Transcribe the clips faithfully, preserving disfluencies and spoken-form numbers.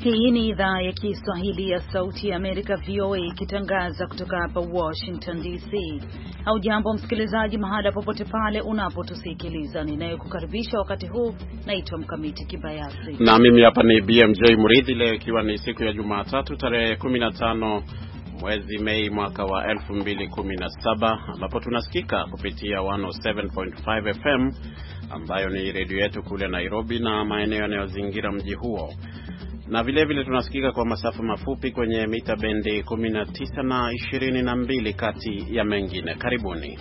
Hii ni idhaa ya Kiswahili ya Sauti ya Amerika V O A ikitangaza kutoka hapa Washington D C. Haujambo msikilizaji, mahala popote pale unapotusikiliza. Ninayekukaribisha wakati huu naitwa Mkamiti Kibayasi. Na mimi hapa ni B M J Muridhi, leo ikiwa ni siku ya Jumatatu tarehe kumi na tano mwezi Mei mwaka wa elfu mbili kumi na saba, ambapo tunasikika kupitia one oh seven point five F M ambayo ni redio yetu kule Nairobi na maeneo yanayozingira mji huo. Na vile vile tunasikika kwa masafa mafupi kwenye mita bendi kumi na tisa na ishirini na mbili kati ya mengine. Karibuni.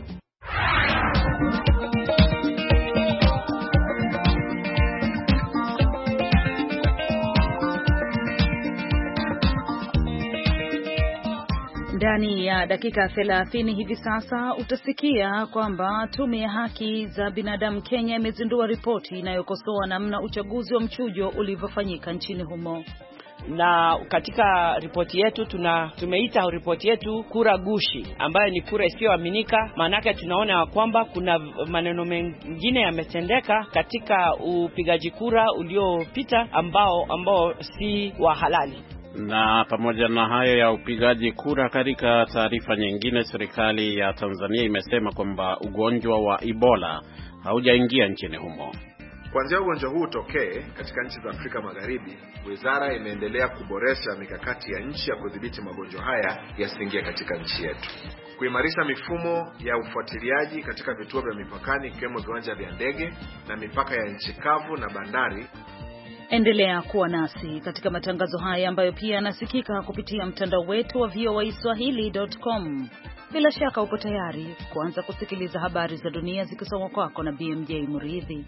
Ndani ya dakika thelathini hivi sasa utasikia kwamba Tume ya Haki za Binadamu Kenya imezindua ripoti inayokosoa namna uchaguzi wa mchujo ulivyofanyika nchini humo. Na katika ripoti yetu tuna tumeita ripoti yetu kura gushi, ambayo ni kura isiyoaminika. Maana tunaona kwamba kuna maneno mengine yametendeka katika upigaji kura uliopita ambao ambao si wa halali. Na pamoja na hayo ya upigaji kura, katika taarifa nyingine, serikali ya Tanzania imesema kwamba ugonjwa wa Ebola haujaingia nchini humo. Kuanzia ugonjwa huu utokee katika nchi za Afrika Magharibi, wizara imeendelea kuboresha mikakati ya nchi ya kudhibiti magonjwa haya yasiingie katika nchi yetu. Kuimarisha mifumo ya ufuatiliaji katika vituo vya mipakani ikiwemo viwanja vya ndege na mipaka ya nchi kavu na bandari. Endelea kuwa nasi katika matangazo haya ambayo pia yanasikika kupitia mtandao wetu wa V O A swahili dot com. Bila shaka uko tayari kuanza kusikiliza habari za dunia zikisomwa kwako na B M J Muridhi.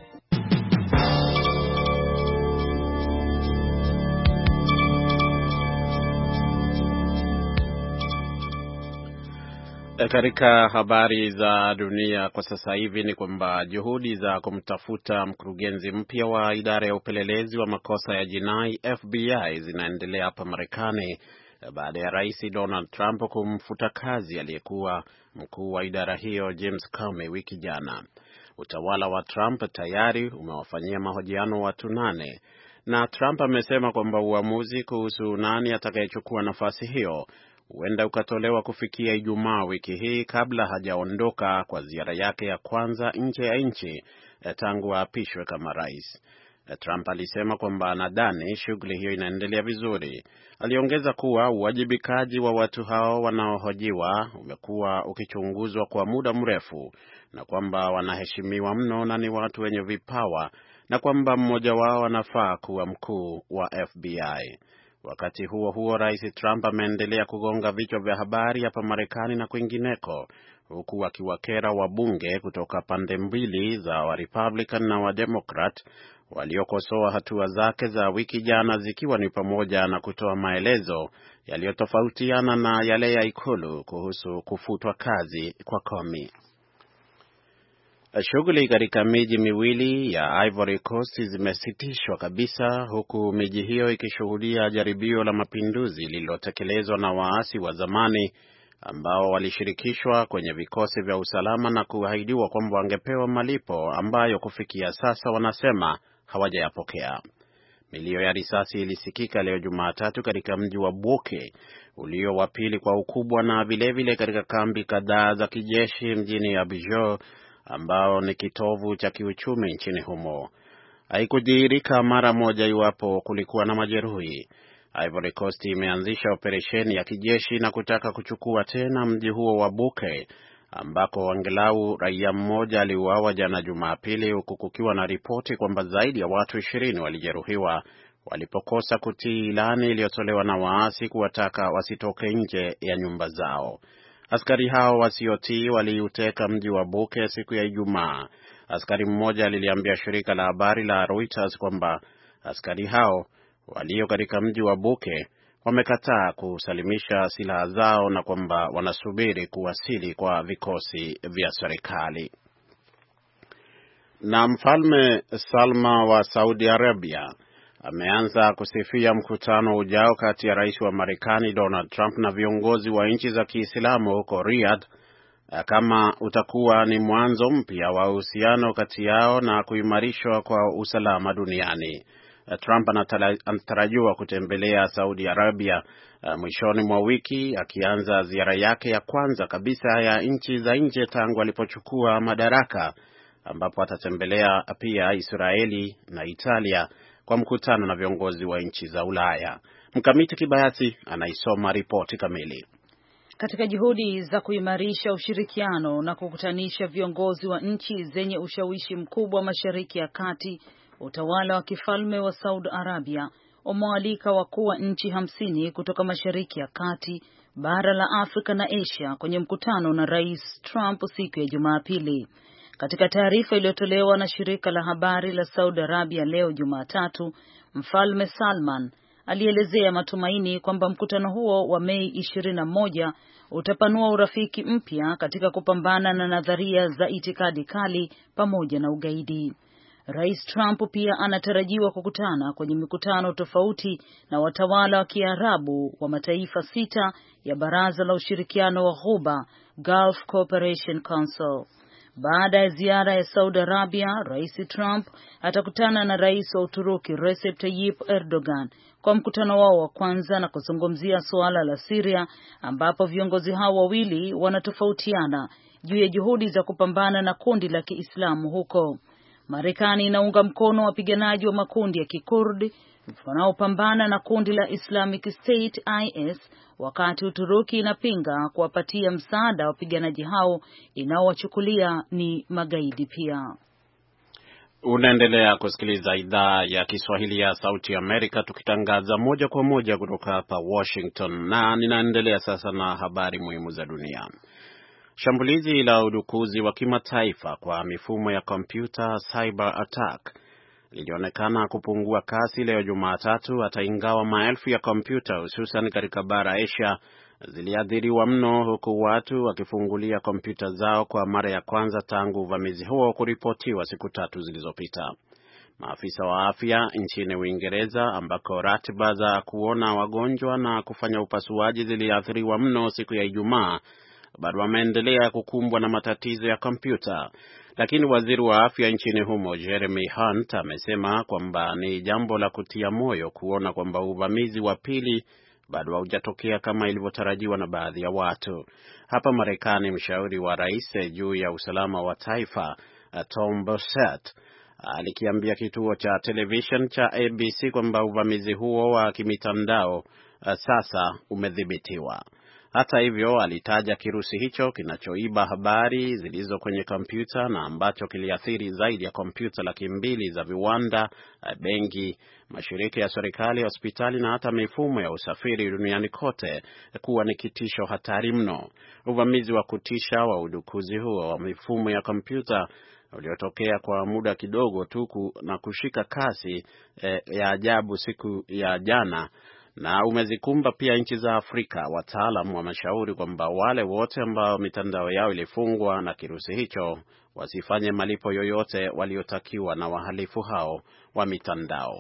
Katika habari za dunia kwa sasa hivi ni kwamba juhudi za kumtafuta mkurugenzi mpya wa idara ya upelelezi wa makosa ya jinai F B I zinaendelea hapa Marekani baada ya Rais Donald Trump kumfuta kazi aliyekuwa mkuu wa idara hiyo James Comey wiki jana. Utawala wa Trump tayari umewafanyia mahojiano watu nane, na Trump amesema kwamba uamuzi kuhusu nani atakayechukua nafasi hiyo huenda ukatolewa kufikia Ijumaa wiki hii, kabla hajaondoka kwa ziara yake ya kwanza nje ya nchi tangu aapishwe kama rais. Trump alisema kwamba nadhani shughuli hiyo inaendelea vizuri. Aliongeza kuwa uwajibikaji wa watu hao wanaohojiwa umekuwa ukichunguzwa kwa muda mrefu na kwamba wanaheshimiwa mno na ni watu wenye vipawa, na kwamba mmoja wao anafaa kuwa mkuu wa F B I. Wakati huo huo, Rais Trump ameendelea kugonga vichwa vya habari hapa Marekani na kwingineko, huku akiwakera wabunge kutoka pande mbili za wa Republican na wa Democrat waliokosoa hatua zake za wiki jana, zikiwa ni pamoja na kutoa maelezo yaliyotofautiana na yale ya Ikulu kuhusu kufutwa kazi kwa Comey. Shughuli katika miji miwili ya Ivory Coast zimesitishwa kabisa, huku miji hiyo ikishuhudia jaribio la mapinduzi lililotekelezwa na waasi wa zamani ambao walishirikishwa kwenye vikosi vya usalama na kuahidiwa kwamba wangepewa malipo ambayo kufikia sasa wanasema hawajayapokea. Milio ya risasi ilisikika leo Jumatatu katika mji wa Bouake ulio wa pili kwa ukubwa, na vilevile katika kambi kadhaa za kijeshi mjini Abidjan ambao ni kitovu cha kiuchumi nchini humo. Haikudhihirika mara moja iwapo kulikuwa na majeruhi. Ivory Coast imeanzisha operesheni ya kijeshi na kutaka kuchukua tena mji huo wa Bouake, ambako angalau raia mmoja aliuawa jana Jumapili, huku kukiwa na ripoti kwamba zaidi ya watu ishirini walijeruhiwa walipokosa kutii ilani iliyotolewa na waasi kuwataka wasitoke nje ya nyumba zao. Askari hao wasiotii waliuteka mji wa Bouake siku ya Ijumaa. Askari mmoja aliliambia shirika la habari la Reuters kwamba askari hao walio katika mji wa Bouake wamekataa kusalimisha silaha zao na kwamba wanasubiri kuwasili kwa vikosi vya serikali. Na Mfalme Salma wa Saudi Arabia ameanza kusifia mkutano ujao kati ya rais wa Marekani Donald Trump na viongozi wa nchi za Kiislamu huko Riyadh kama utakuwa ni mwanzo mpya wa uhusiano kati yao na kuimarishwa kwa usalama duniani. Trump anatarajiwa kutembelea Saudi Arabia uh, mwishoni mwa wiki, akianza ziara yake ya kwanza kabisa ya nchi za nje tangu alipochukua madaraka, ambapo atatembelea pia Israeli na Italia kwa mkutano na viongozi wa nchi za Ulaya. Mkamiti Kibayasi anaisoma ripoti kamili. Katika juhudi za kuimarisha ushirikiano na kukutanisha viongozi wa nchi zenye ushawishi mkubwa Mashariki ya Kati, utawala wa kifalme wa Saudi Arabia umewaalika wakuu wa nchi hamsini kutoka Mashariki ya Kati, bara la Afrika na Asia kwenye mkutano na Rais Trump siku ya Jumapili. Katika taarifa iliyotolewa na shirika la habari la Saudi Arabia leo Jumatatu, Mfalme Salman alielezea matumaini kwamba mkutano huo wa Mei ishirini na moja utapanua urafiki mpya katika kupambana na nadharia za itikadi kali pamoja na ugaidi. Rais Trump pia anatarajiwa kukutana kwenye mikutano tofauti na watawala wa Kiarabu wa mataifa sita ya Baraza la Ushirikiano wa Ghuba, Gulf Cooperation Council. Baada ya ziara ya Saudi Arabia, Rais Trump atakutana na Rais wa Uturuki Recep Tayyip Erdogan kwa mkutano wao wa kwanza na kuzungumzia suala la Syria, ambapo viongozi hao wawili wanatofautiana juu ya juhudi za kupambana na kundi la Kiislamu huko. Marekani inaunga mkono wapiganaji wa makundi ya Kikurdi wanaopambana na kundi la Islamic State I S, wakati Uturuki inapinga kuwapatia msaada wapiganaji hao inaowachukulia ni magaidi pia. Unaendelea kusikiliza idhaa ya Kiswahili ya Sauti ya Amerika, tukitangaza moja kwa moja kutoka hapa Washington, na ninaendelea sasa na habari muhimu za dunia. Shambulizi la udukuzi wa kimataifa kwa mifumo ya kompyuta, cyber attack, lilionekana kupungua kasi leo Jumatatu, hata ingawa maelfu ya kompyuta hususan katika bara Asia ziliathiriwa mno, huku watu wakifungulia kompyuta zao kwa mara ya kwanza tangu uvamizi huo kuripotiwa siku tatu zilizopita. Maafisa wa afya nchini Uingereza, ambako ratiba za kuona wagonjwa na kufanya upasuaji ziliathiriwa mno siku ya Ijumaa, bado wameendelea kukumbwa na matatizo ya kompyuta. Lakini waziri wa afya nchini humo Jeremy Hunt amesema kwamba ni jambo la kutia moyo kuona kwamba uvamizi wa pili bado haujatokea kama ilivyotarajiwa na baadhi ya watu. Hapa Marekani, mshauri wa rais juu ya usalama wa taifa Tom Bossert alikiambia kituo cha television cha A B C kwamba uvamizi huo wa kimitandao sasa umedhibitiwa. Hata hivyo, alitaja kirusi hicho kinachoiba habari zilizo kwenye kompyuta na ambacho kiliathiri zaidi ya kompyuta laki mbili za viwanda, benki, mashirika ya serikali, hospitali na hata mifumo ya usafiri duniani kote kuwa ni kitisho hatari mno. Uvamizi wa kutisha wa udukuzi huo wa mifumo ya kompyuta uliotokea kwa muda kidogo tu na kushika kasi eh, ya ajabu siku ya jana, na umezikumba pia nchi za Afrika. Wataalamu wameshauri kwamba wale wote ambao mitandao yao ilifungwa na kirusi hicho wasifanye malipo yoyote waliotakiwa na wahalifu hao wa mitandao.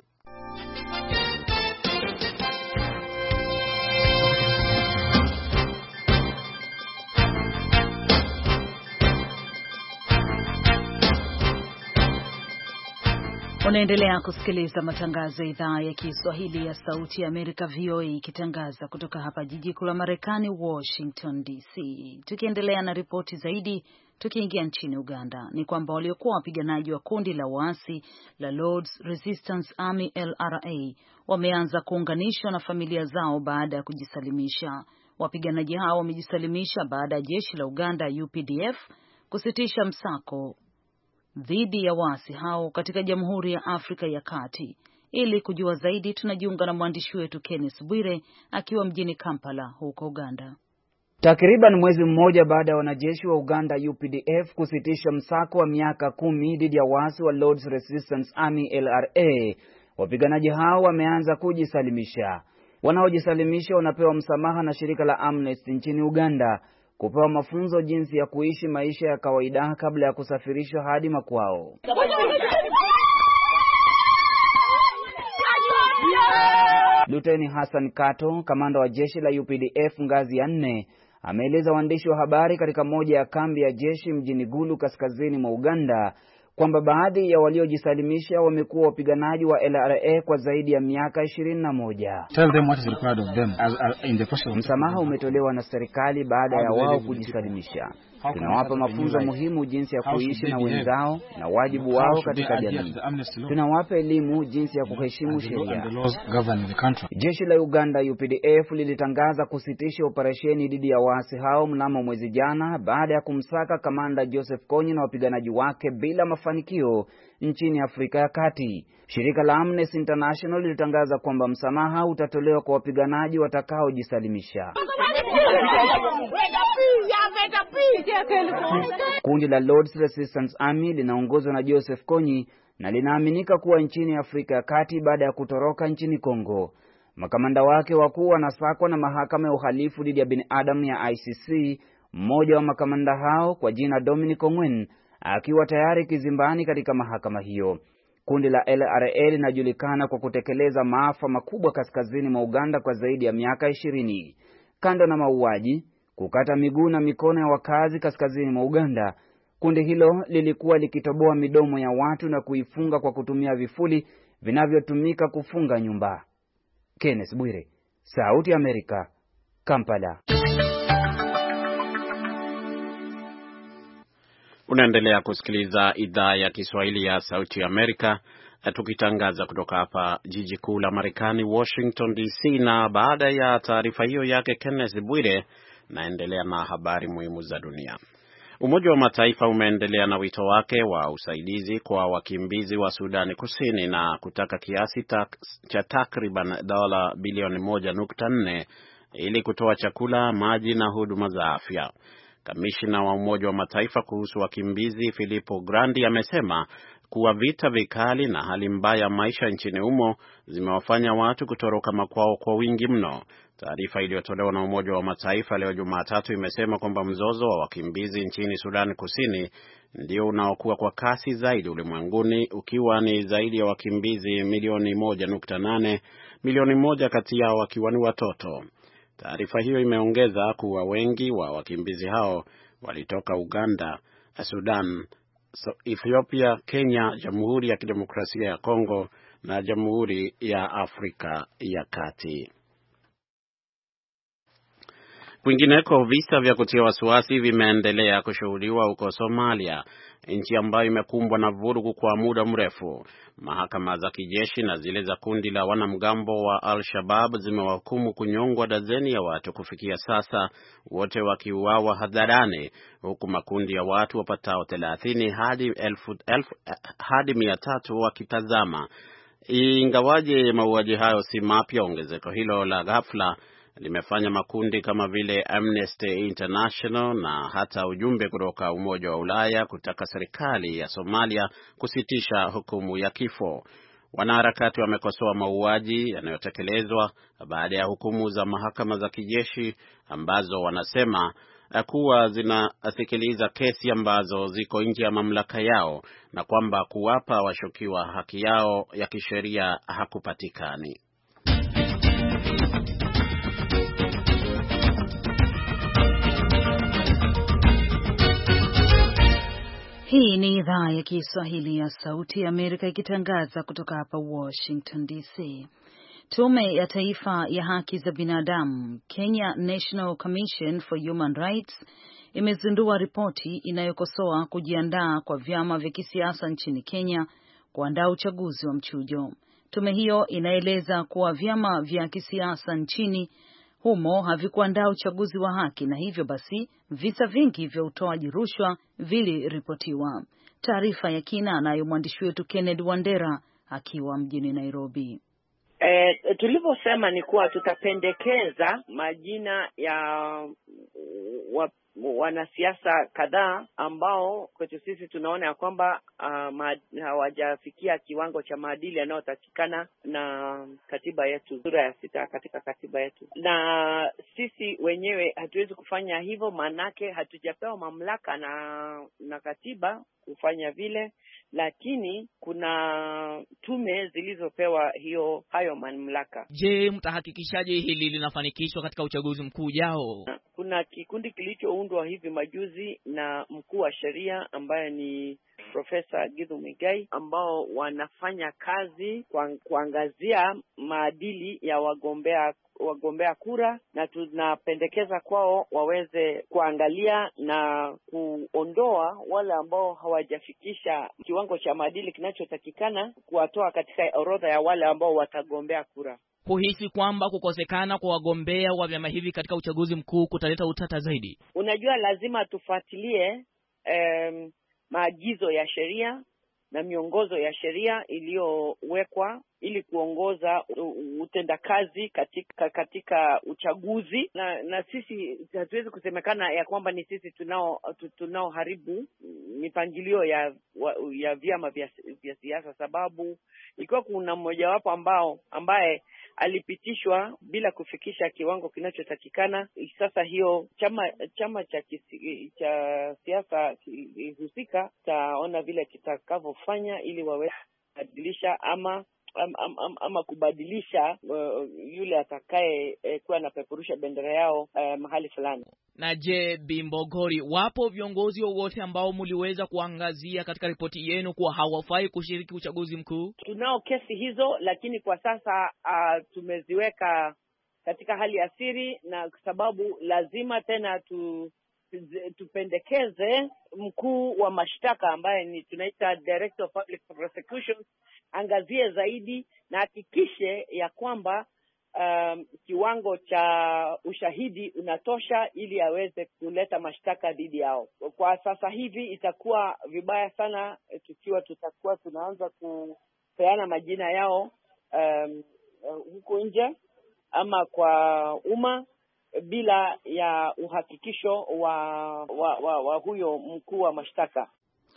Unaendelea kusikiliza matangazo ya idhaa ya Kiswahili ya Sauti ya Amerika V O A ikitangaza kutoka hapa jiji kuu la Marekani Washington D C. Tukiendelea na ripoti zaidi, tukiingia nchini Uganda, ni kwamba waliokuwa wapiganaji wa kundi la waasi la Lord's Resistance Army L R A wameanza kuunganishwa na familia zao baada ya kujisalimisha. Wapiganaji hao wamejisalimisha baada ya jeshi la Uganda U P D F kusitisha msako dhidi ya waasi hao katika Jamhuri ya Afrika ya Kati. Ili kujua zaidi, tunajiunga na mwandishi wetu Kenneth Bwire akiwa mjini Kampala huko Uganda. Takriban mwezi mmoja baada ya wanajeshi wa Uganda U P D F kusitisha msako wa miaka kumi dhidi ya waasi wa Lord's Resistance Army L R A, wapiganaji hao wameanza kujisalimisha. Wanaojisalimisha wanapewa msamaha na shirika la Amnesty nchini Uganda, kupewa mafunzo jinsi ya kuishi maisha ya kawaida kabla ya kusafirishwa hadi makwao. Luteni Hassan Kato, kamanda wa jeshi la U P D F ngazi ya nne, ameeleza waandishi wa habari katika moja ya kambi ya jeshi mjini Gulu kaskazini mwa Uganda kwamba baadhi ya waliojisalimisha wamekuwa wapiganaji wa L R A kwa zaidi ya miaka ishirini na moja. Tell them what is required of them as, as in the process. Msamaha umetolewa na serikali baada ya wao kujisalimisha. Tunawapa mafunzo muhimu jinsi ya kuishi na wenzao na wajibu wao katika jamii. Tunawapa elimu jinsi ya kuheshimu sheria. Jeshi la Uganda U P D F lilitangaza kusitisha operesheni dhidi ya waasi hao mnamo mwezi jana baada ya kumsaka kamanda Joseph Kony na wapiganaji wake bila mafanikio nchini Afrika ya Kati. Shirika la Amnesty International lilitangaza kwamba msamaha utatolewa kwa wapiganaji watakaojisalimisha. Kundi la Lord's Resistance Army linaongozwa na Joseph Kony na linaaminika kuwa nchini Afrika ya Kati baada ya kutoroka nchini Kongo. Makamanda wake wakuu wanasakwa na mahakama ya uhalifu dhidi ya binadamu ya I C C, mmoja wa makamanda hao kwa jina Dominic Ongwen akiwa tayari kizimbani katika mahakama hiyo. Kundi la L R A linajulikana kwa kutekeleza maafa makubwa kaskazini mwa Uganda kwa zaidi ya miaka ishirini. Kando na mauaji, kukata miguu na mikono ya wakazi kaskazini mwa Uganda, kundi hilo lilikuwa likitoboa midomo ya watu na kuifunga kwa kutumia vifuli vinavyotumika kufunga nyumba. Kenneth Bwire, Sauti ya Amerika, Kampala. Unaendelea kusikiliza idhaa ya Kiswahili ya Sauti ya Amerika, tukitangaza kutoka hapa jiji kuu la Marekani, Washington D C. Na baada ya taarifa hiyo yake Kenneth Bwire, naendelea na habari muhimu za dunia. Umoja wa Mataifa umeendelea na wito wake wa usaidizi kwa wakimbizi wa Sudani Kusini na kutaka kiasi ta, cha takriban dola bilioni moja nukta nne ili kutoa chakula, maji na huduma za afya. Kamishna wa Umoja wa Mataifa kuhusu wakimbizi Filippo Grandi amesema kuwa vita vikali na hali mbaya ya maisha nchini humo zimewafanya watu kutoroka makwao kwa wingi mno. Taarifa iliyotolewa na Umoja wa Mataifa leo Jumatatu imesema kwamba mzozo wa wakimbizi nchini Sudan Kusini ndio unaokuwa kwa kasi zaidi ulimwenguni, ukiwa ni zaidi ya wakimbizi milioni moja nukta nane, milioni moja kati yao wakiwa ni watoto. Taarifa hiyo imeongeza kuwa wengi wa wakimbizi hao walitoka Uganda, Sudan, Ethiopia, Kenya, Jamhuri ya Kidemokrasia ya Kongo na Jamhuri ya Afrika ya Kati. Kwingineko, visa vya kutia wasiwasi vimeendelea kushuhudiwa huko Somalia, nchi ambayo imekumbwa na vurugu kwa muda mrefu. Mahakama za kijeshi na zile za kundi la wanamgambo wa Al-Shabaab zimewahukumu kunyongwa dazeni ya watu kufikia sasa, wote wakiuawa hadharani, huku makundi ya watu wapatao thelathini hadi elfu, elfu, hadi mia tatu wakitazama. Ingawaje mauaji hayo si mapya, ongezeko hilo la ghafla limefanya makundi kama vile Amnesty International na hata ujumbe kutoka Umoja wa Ulaya kutaka serikali ya Somalia kusitisha hukumu ya kifo. Wanaharakati wamekosoa mauaji yanayotekelezwa baada ya hukumu za mahakama za kijeshi ambazo wanasema kuwa zinasikiliza kesi ambazo ziko nje ya mamlaka yao na kwamba kuwapa washukiwa haki yao ya kisheria hakupatikani. Hii ni idhaa ya Kiswahili ya Sauti ya Amerika ikitangaza kutoka hapa Washington D C. Tume ya Taifa ya Haki za Binadamu, Kenya National Commission for Human Rights, imezindua ripoti inayokosoa kujiandaa kwa vyama vya kisiasa nchini Kenya kuandaa uchaguzi wa mchujo. Tume hiyo inaeleza kuwa vyama vya kisiasa nchini humo havikuandaa uchaguzi wa haki na hivyo basi visa vingi vya utoaji rushwa viliripotiwa. Taarifa ya kina anayo mwandishi wetu Kennedy Wandera akiwa mjini Nairobi. E, tulivyosema ni kuwa tutapendekeza majina ya wa, wanasiasa kadhaa ambao kwetu sisi tunaona ya kwamba uh, hawajafikia kiwango cha maadili yanayotakikana na katiba yetu, sura ya sita katika katiba yetu. Na sisi wenyewe hatuwezi kufanya hivyo, manake hatujapewa mamlaka na na katiba kufanya vile, lakini kuna tume zilizopewa hiyo hayo mamlaka. Je, mtahakikishaje hili linafanikishwa katika uchaguzi mkuu ujao? Kuna kikundi kilichoundwa hivi majuzi na mkuu wa sheria ambaye ni Profesa Githu Muigai, ambao wanafanya kazi kuangazia maadili ya wagombea wagombea kura, na tunapendekeza kwao waweze kuangalia na kuondoa wale ambao hawajafikisha kiwango cha maadili kinachotakikana, kuwatoa katika orodha ya wale ambao watagombea kura. Kuhisi kwamba kukosekana kwa wagombea wa vyama hivi katika uchaguzi mkuu kutaleta utata zaidi? Unajua, lazima tufuatilie um, maagizo ya sheria na miongozo ya sheria iliyowekwa ili kuongoza utendakazi katika katika uchaguzi, na na sisi hatuwezi kusemekana ya kwamba ni sisi tunao tunao haribu mipangilio ya ya vyama vya, vya siasa, sababu ikiwa kuna mmoja wapo ambao ambaye alipitishwa bila kufikisha kiwango kinachotakikana, sasa hiyo chama chama cha kisi, cha siasa husika taona vile kitakavyofanya ili waweze kubadilisha ama ama, ama, ama kubadilisha uh, yule atakaye eh, kuwa anapeperusha bendera yao uh, mahali fulani. Na je, Bimbogori, wapo viongozi wote ambao mliweza kuangazia katika ripoti yenu kuwa hawafai kushiriki uchaguzi mkuu? Tunao kesi hizo, lakini kwa sasa uh, tumeziweka katika hali ya siri, na kwa sababu lazima tena tu tupendekeze mkuu wa mashtaka ambaye ni tunaita Director of Public Prosecutions angazie zaidi na hakikishe ya kwamba um, kiwango cha ushahidi unatosha ili aweze kuleta mashtaka dhidi yao. Kwa sasa hivi itakuwa vibaya sana tukiwa tutakuwa tunaanza kupeana majina yao um, huko nje ama kwa umma bila ya uhakikisho wa wa, wa, wa huyo mkuu wa mashtaka.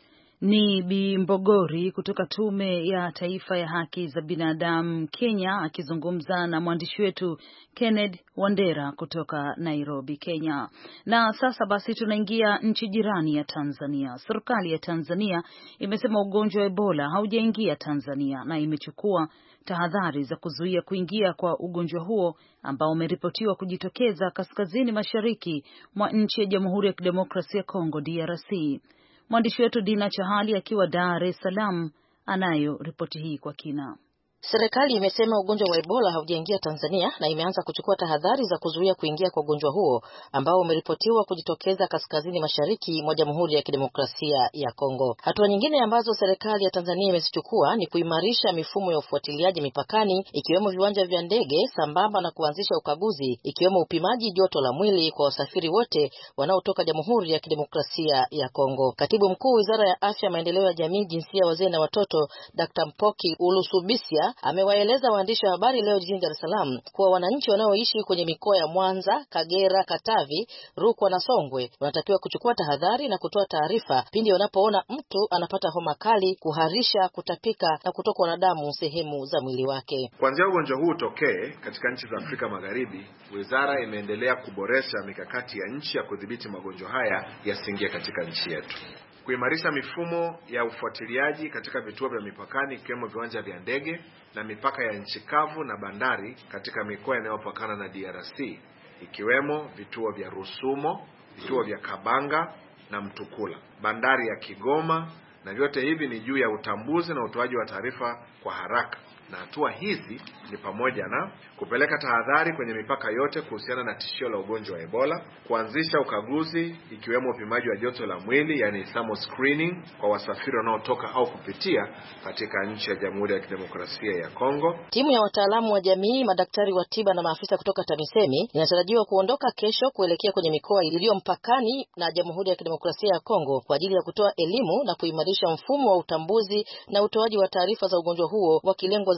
Ni Bimbogori kutoka Tume ya Taifa ya Haki za Binadamu Kenya akizungumza na mwandishi wetu Kenneth Wandera kutoka Nairobi, Kenya. Na sasa basi tunaingia nchi jirani ya Tanzania. Serikali ya Tanzania imesema ugonjwa wa Ebola haujaingia Tanzania na imechukua tahadhari za kuzuia kuingia kwa ugonjwa huo ambao umeripotiwa kujitokeza kaskazini mashariki mwa nchi ya Jamhuri ya Kidemokrasia ya Kongo D R C. Mwandishi wetu Dina Chahali akiwa Dar es Salaam anayo ripoti hii kwa kina. Serikali imesema ugonjwa wa Ebola haujaingia Tanzania na imeanza kuchukua tahadhari za kuzuia kuingia kwa ugonjwa huo ambao umeripotiwa kujitokeza kaskazini mashariki mwa Jamhuri ya Kidemokrasia ya Kongo. Hatua nyingine ambazo serikali ya Tanzania imezichukua ni kuimarisha mifumo ya ufuatiliaji mipakani, ikiwemo viwanja vya ndege, sambamba na kuanzisha ukaguzi, ikiwemo upimaji joto la mwili kwa wasafiri wote wanaotoka Jamhuri ya Kidemokrasia ya Kongo. Katibu Mkuu Wizara ya Afya, Maendeleo ya Jamii, Jinsia, Wazee na Watoto, Daktari Mpoki Ulusubisia amewaeleza waandishi wa habari leo jijini Dar es Salaam kuwa wananchi wanaoishi kwenye mikoa ya Mwanza, Kagera, Katavi, Rukwa na Songwe wanatakiwa kuchukua tahadhari na kutoa taarifa pindi wanapoona mtu anapata homa kali, kuharisha, kutapika na kutokwa na damu sehemu za mwili wake. Kuanzia ugonjwa huu utokee katika nchi za Afrika Magharibi, wizara imeendelea kuboresha mikakati ya nchi ya kudhibiti magonjwa haya yasiingie katika nchi yetu. Kuimarisha mifumo ya ufuatiliaji katika vituo vya mipakani ikiwemo viwanja vya ndege na mipaka ya nchi kavu na bandari katika mikoa inayopakana na D R C ikiwemo vituo vya Rusumo, vituo vya Kabanga na Mtukula, bandari ya Kigoma, na vyote hivi ni juu ya utambuzi na utoaji wa taarifa kwa haraka. Na hatua hizi ni pamoja na kupeleka tahadhari kwenye mipaka yote kuhusiana na tishio la ugonjwa wa Ebola, kuanzisha ukaguzi ikiwemo upimaji wa joto la mwili yani thermal screening kwa wasafiri wanaotoka au kupitia katika nchi ya Jamhuri ya Kidemokrasia ya Kongo. Timu ya wataalamu wa jamii, madaktari wa tiba na maafisa kutoka TAMISEMI inatarajiwa kuondoka kesho kuelekea kwenye mikoa iliyo mpakani na Jamhuri ya Kidemokrasia ya Kongo kwa ajili ya kutoa elimu na kuimarisha mfumo wa utambuzi na utoaji wa taarifa za ugonjwa huo wakilengwa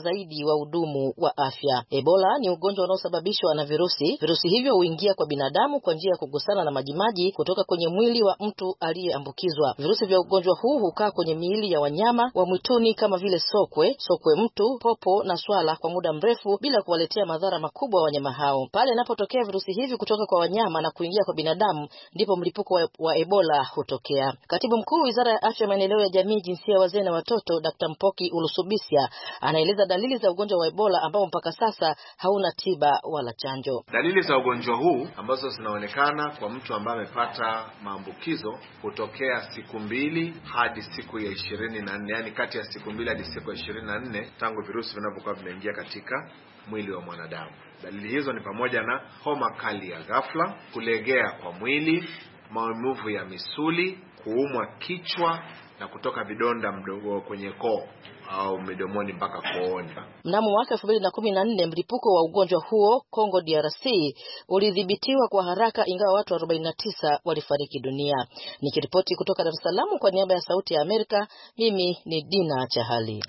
zaidi wahudumu wa afya. Ebola ni ugonjwa unaosababishwa na virusi. Virusi hivyo huingia kwa binadamu kwa njia ya kugusana na majimaji kutoka kwenye mwili wa mtu aliyeambukizwa. Virusi vya ugonjwa huu hukaa kwenye miili ya wanyama wa mwituni kama vile sokwe, sokwe mtu, popo na swala kwa muda mrefu bila kuwaletea madhara makubwa wanyama hao. Pale inapotokea virusi hivi kutoka kwa wanyama na kuingia kwa binadamu, ndipo mlipuko wa, wa Ebola hutokea. Katibu Mkuu Wizara ya Afya, Maendeleo ya Jamii, Jinsia, Wazee na Watoto, Daktari Mpoki Ulusubisya anaeleza dalili za ugonjwa wa Ebola ambao mpaka sasa hauna tiba wala chanjo. Dalili za ugonjwa huu ambazo zinaonekana kwa mtu ambaye amepata maambukizo hutokea siku mbili hadi siku ya ishirini na nne, yani kati ya siku mbili hadi siku ya ishirini na nne tangu virusi vinapokuwa vimeingia katika mwili wa mwanadamu. Dalili hizo ni pamoja na homa kali ya ghafla, kulegea kwa mwili, maumivu ya misuli, kuumwa kichwa na kutoka vidonda mdogo kwenye koo au midomoni mpaka kooni. Mnamo mwaka elfu mbili na kumi na nne mlipuko wa ugonjwa huo Kongo D R C ulidhibitiwa kwa haraka, ingawa watu arobaini na tisa walifariki dunia. Nikiripoti kutoka Dar es Salaam kwa niaba ya Sauti ya Amerika, mimi ni Dina Chahali.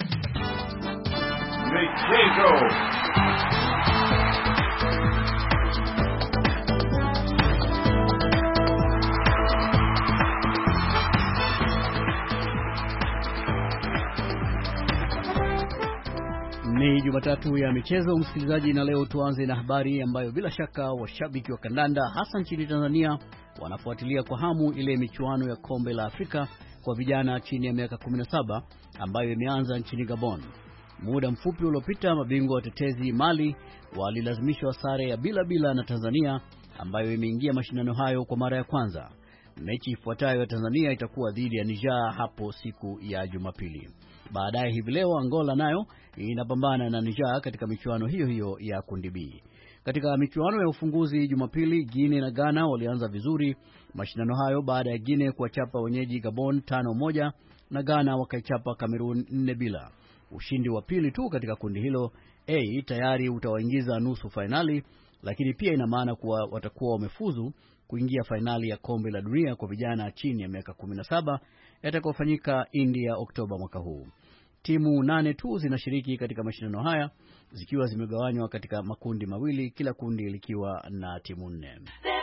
Mexico. Ni Jumatatu ya michezo, msikilizaji, na leo tuanze na habari ambayo bila shaka washabiki wa kandanda hasa nchini Tanzania wanafuatilia kwa hamu, ile michuano ya kombe la Afrika kwa vijana chini ya miaka kumi na saba ambayo imeanza nchini Gabon. Muda mfupi uliopita mabingwa watetezi Mali walilazimishwa sare ya bila bila na Tanzania ambayo imeingia mashindano hayo kwa mara ya kwanza. Mechi ifuatayo ya Tanzania itakuwa dhidi ya Niger hapo siku ya Jumapili. Baadaye hivi leo Angola nayo inapambana na Niger katika michuano hiyo hiyo ya kundi B. Katika michuano ya ufunguzi Jumapili, Guinea na Ghana walianza vizuri mashindano hayo baada ya Guinea kuwachapa wenyeji Gabon tano moja na Ghana wakaichapa Cameroon nne bila. Ushindi wa pili tu katika kundi hilo A tayari utawaingiza nusu finali, lakini pia ina maana kuwa watakuwa wamefuzu kuingia finali ya kombe la dunia kwa vijana chini ya miaka kumi na saba yatakayofanyika India Oktoba mwaka huu. Timu nane tu zinashiriki katika mashindano haya zikiwa zimegawanywa katika makundi mawili, kila kundi likiwa na timu nne.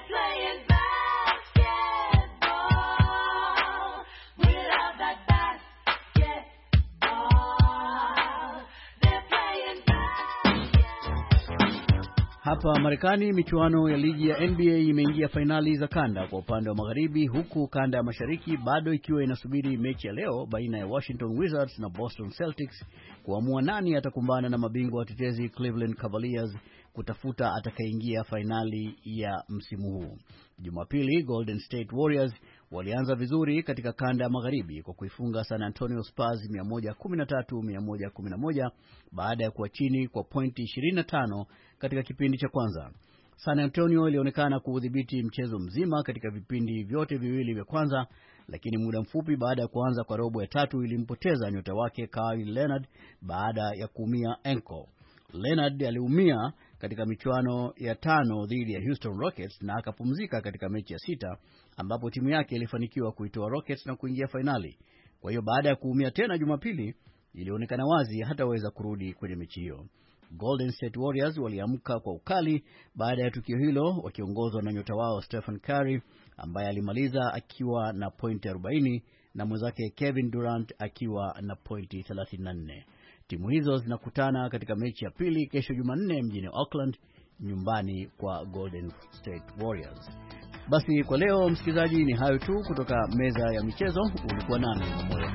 Hapa Marekani, michuano ya ligi ya N B A imeingia fainali za kanda kwa upande wa magharibi, huku kanda ya mashariki bado ikiwa inasubiri mechi ya leo baina ya Washington Wizards na Boston Celtics kuamua nani atakumbana na mabingwa watetezi Cleveland Cavaliers kutafuta atakayeingia fainali ya msimu huu. Jumapili, Golden State Warriors walianza vizuri katika kanda ya magharibi kwa kuifunga San Antonio Spurs mia moja kumi na tatu mia moja kumi na moja baada ya kuwa chini kwa pointi ishirini na tano katika kipindi cha kwanza. San Antonio ilionekana kuudhibiti mchezo mzima katika vipindi vyote viwili vya kwanza, lakini muda mfupi baada ya kuanza kwa robo ya tatu ilimpoteza nyota wake Kawhi Leonard baada ya kuumia ankle. Leonard aliumia katika michuano ya tano dhidi ya Houston Rockets na akapumzika katika mechi ya sita ambapo timu yake ilifanikiwa kuitoa Rockets na kuingia fainali. Kwa hiyo baada ya kuumia tena Jumapili, ilionekana wazi hataweza kurudi kwenye mechi hiyo. Golden State Warriors waliamka kwa ukali baada ya tukio hilo, wakiongozwa na nyota wao Stephen Curry ambaye alimaliza akiwa na pointi arobaini na mwenzake Kevin Durant akiwa na pointi thelathini na nne. Timu hizo zinakutana katika mechi ya pili kesho Jumanne mjini Auckland, nyumbani kwa Golden State Warriors. Basi kwa leo msikilizaji, ni hayo tu kutoka meza ya michezo. Ulikuwa nami Moyo.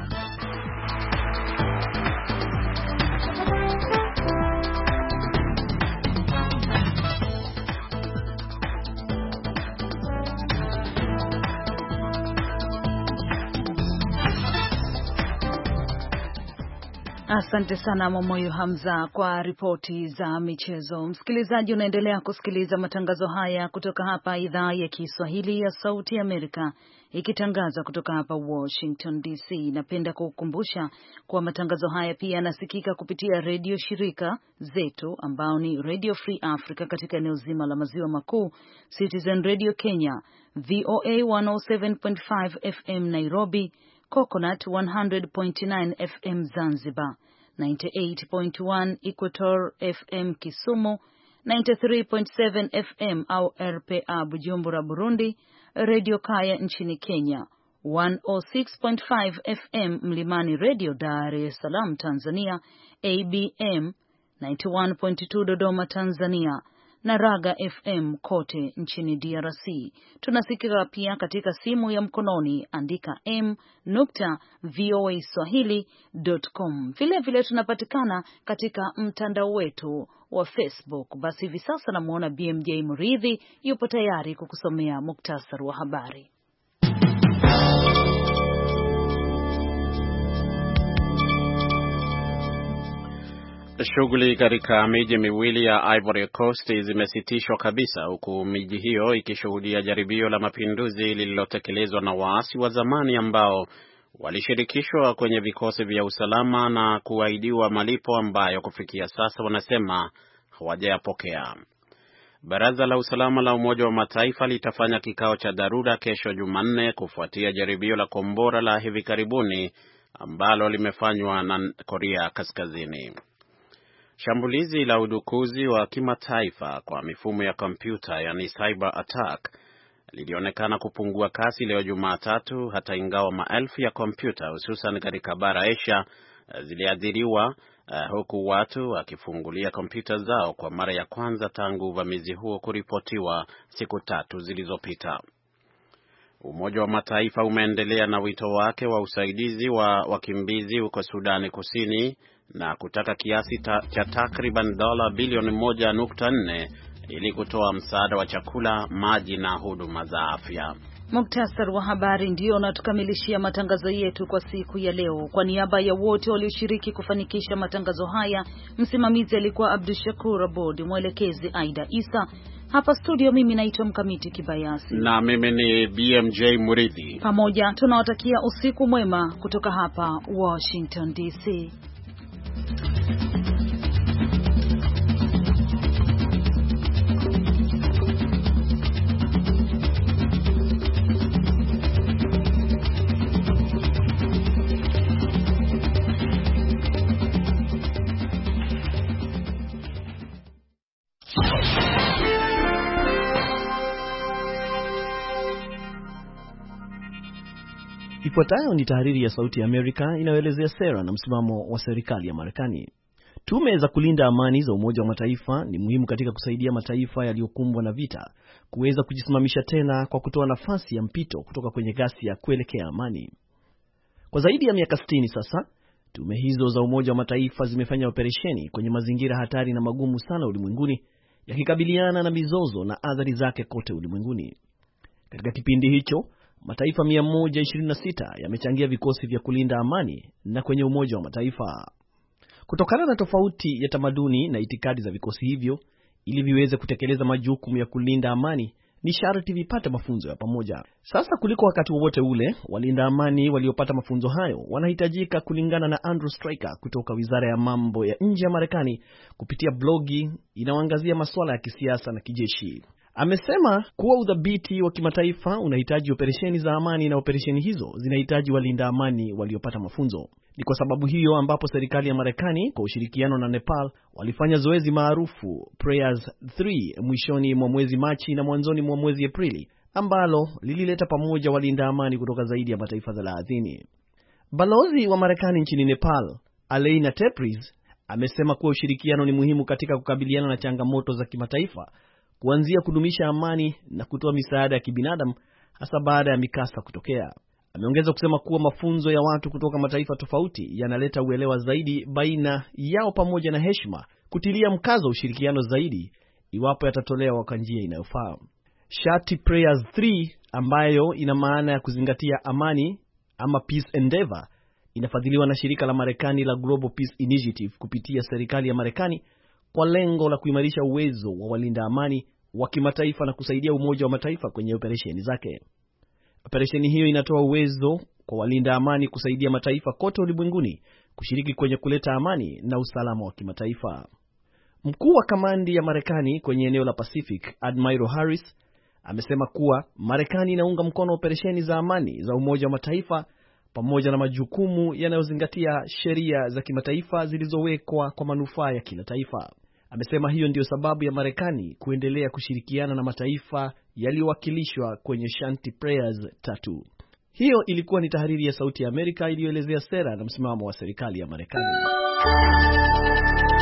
Asante sana Momoyo Hamza kwa ripoti za michezo. Msikilizaji, unaendelea kusikiliza matangazo haya kutoka hapa idhaa ya Kiswahili ya Sauti ya Amerika, ikitangaza kutoka hapa Washington D C. Napenda kukukumbusha kwa matangazo haya pia yanasikika kupitia redio shirika zetu ambao ni Radio Free Africa katika eneo zima la maziwa makuu, Citizen Radio Kenya, V O A one oh seven point five F M Nairobi, Coconut one hundred point nine F M Zanzibar, ninety-eight point one Equator F M Kisumu, ninety-three point seven F M au R P A Bujumbura Burundi, Radio Kaya nchini Kenya, one oh six point five F M Mlimani Radio Dar es Salaam Tanzania, A B M ninety-one point two Dodoma Tanzania, na Raga F M kote nchini D R C. Tunasikika pia katika simu ya mkononi, andika m dot voa swahili dot com. Vile vile tunapatikana katika mtandao wetu wa Facebook. Basi hivi sasa namuona B M J Muridhi yupo tayari kukusomea muktasari wa habari. Shughuli katika miji miwili ya Ivory Coast zimesitishwa kabisa, huku miji hiyo ikishuhudia jaribio la mapinduzi lililotekelezwa na waasi wa zamani ambao walishirikishwa kwenye vikosi vya usalama na kuahidiwa malipo ambayo kufikia sasa wanasema hawajayapokea. Baraza la usalama la Umoja wa Mataifa litafanya kikao cha dharura kesho Jumanne kufuatia jaribio la kombora la hivi karibuni ambalo limefanywa na Korea Kaskazini. Shambulizi la udukuzi wa kimataifa kwa mifumo ya kompyuta, yani cyber attack, lilionekana kupungua kasi leo Jumatatu, hata ingawa maelfu ya kompyuta hususan katika bara Asia ziliathiriwa, uh, huku watu wakifungulia kompyuta zao kwa mara ya kwanza tangu uvamizi huo kuripotiwa siku tatu zilizopita. Umoja wa Mataifa umeendelea na wito wake wa usaidizi wa wakimbizi huko Sudani Kusini na kutaka kiasi ta, cha takriban dola bilioni moja nukta nne ili kutoa msaada wa chakula, maji na huduma za afya. Muktasar wa habari ndio unatukamilishia matangazo yetu kwa siku ya leo. Kwa niaba ya wote walioshiriki kufanikisha matangazo haya, msimamizi alikuwa Abdushakur Abod, mwelekezi Aida Isa. Hapa studio mimi naitwa Mkamiti Kibayasi. Na mimi ni B M J Muridhi. Pamoja tunawatakia usiku mwema kutoka hapa Washington D C. Ifuatayo ni tahariri ya Sauti ya Amerika inayoelezea sera na msimamo wa serikali ya Marekani. Tume za kulinda amani za Umoja wa Mataifa ni muhimu katika kusaidia mataifa yaliyokumbwa na vita kuweza kujisimamisha tena kwa kutoa nafasi ya mpito kutoka kwenye ghasia kuelekea amani. Kwa zaidi ya miaka sitini sasa, tume hizo za Umoja wa Mataifa zimefanya operesheni kwenye mazingira hatari na magumu sana ulimwenguni, yakikabiliana na mizozo na athari zake kote ulimwenguni. Katika kipindi hicho, mataifa mia moja ishirini na sita yamechangia vikosi vya kulinda amani na kwenye Umoja wa Mataifa. Kutokana na tofauti ya tamaduni na itikadi za vikosi hivyo, ili viweze kutekeleza majukumu ya kulinda amani, ni sharti vipate mafunzo ya pamoja. Sasa kuliko wakati wowote ule, walinda amani waliopata mafunzo hayo wanahitajika, kulingana na Andrew Stryker kutoka Wizara ya Mambo ya Nje ya Marekani, kupitia blogi inayoangazia masuala ya kisiasa na kijeshi. Amesema kuwa udhabiti wa kimataifa unahitaji operesheni za amani na operesheni hizo zinahitaji walinda amani waliopata mafunzo. Ni kwa sababu hiyo ambapo serikali ya Marekani kwa ushirikiano na Nepal walifanya zoezi maarufu Prayers three mwishoni mwa mwezi Machi na mwanzoni mwa mwezi Aprili, ambalo lilileta pamoja walinda amani kutoka zaidi ya mataifa thelathini. Balozi wa Marekani nchini Nepal, Aleina Tepriz, amesema kuwa ushirikiano ni muhimu katika kukabiliana na changamoto za kimataifa, kuanzia kudumisha amani na kutoa misaada ya kibinadamu, hasa baada ya mikasa kutokea. Ameongeza kusema kuwa mafunzo ya watu kutoka mataifa tofauti yanaleta uelewa zaidi baina yao pamoja na heshima, kutilia mkazo ushirikiano zaidi iwapo yatatolewa kwa njia inayofaa. Shati Prayers three, ambayo ina maana ya kuzingatia amani ama Peace Endeavor, inafadhiliwa na shirika la Marekani la Global Peace Initiative kupitia serikali ya Marekani kwa lengo la kuimarisha uwezo wa walinda amani wa kimataifa na kusaidia Umoja wa Mataifa kwenye operesheni zake. Operesheni hiyo inatoa uwezo kwa walinda amani kusaidia mataifa kote ulimwenguni kushiriki kwenye kuleta amani na usalama wa kimataifa. Mkuu wa kamandi ya Marekani kwenye eneo la Pacific, Admiral Harris, amesema kuwa Marekani inaunga mkono operesheni za amani za Umoja wa Mataifa pamoja na majukumu yanayozingatia sheria za kimataifa zilizowekwa kwa manufaa ya kila taifa. Amesema hiyo ndiyo sababu ya Marekani kuendelea kushirikiana na mataifa yaliyowakilishwa kwenye Shanti Prayers tatu. Hiyo ilikuwa ni tahariri ya Sauti ya Amerika iliyoelezea sera na msimamo wa serikali ya Marekani.